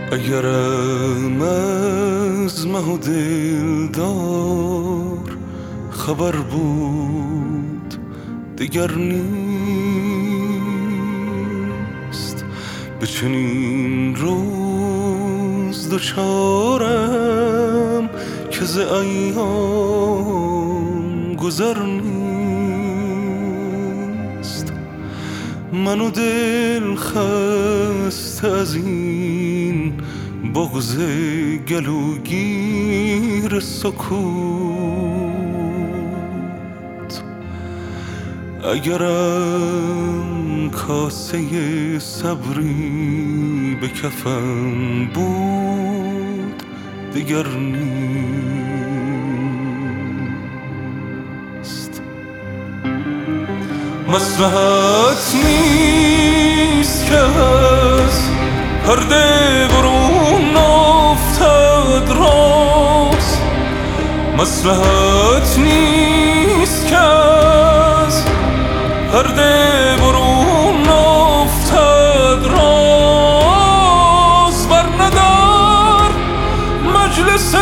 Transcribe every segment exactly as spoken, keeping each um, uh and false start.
اگرم از مه و دلدار خبر بود دیگر نیست. به چنین روز دچارم که ز ایام گذر نیست. من و دل خسته از این بغض گلوگیر سکوت. اگرم کاسه صبری به کفم بود دیگر نیست. مصلحت نیست که از پرده برون افتد راز. مصلحت نیست که از پرده برون افتد راز. برندار مجلس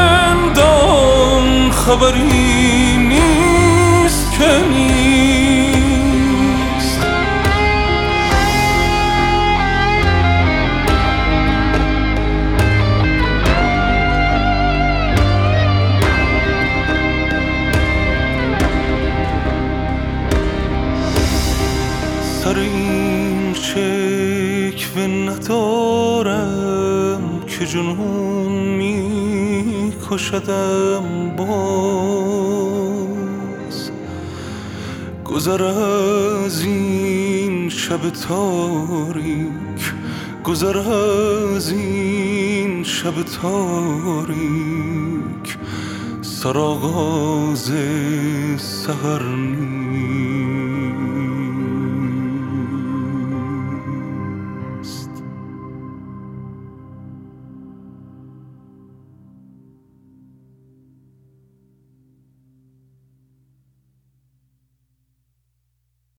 رندان خبری نیست که نیست. سر این شکوه ندارم که جنون می کشدم باز. گذر از این شب تاریک، گذر از این شب تاریک سرآغاز سحر نیست.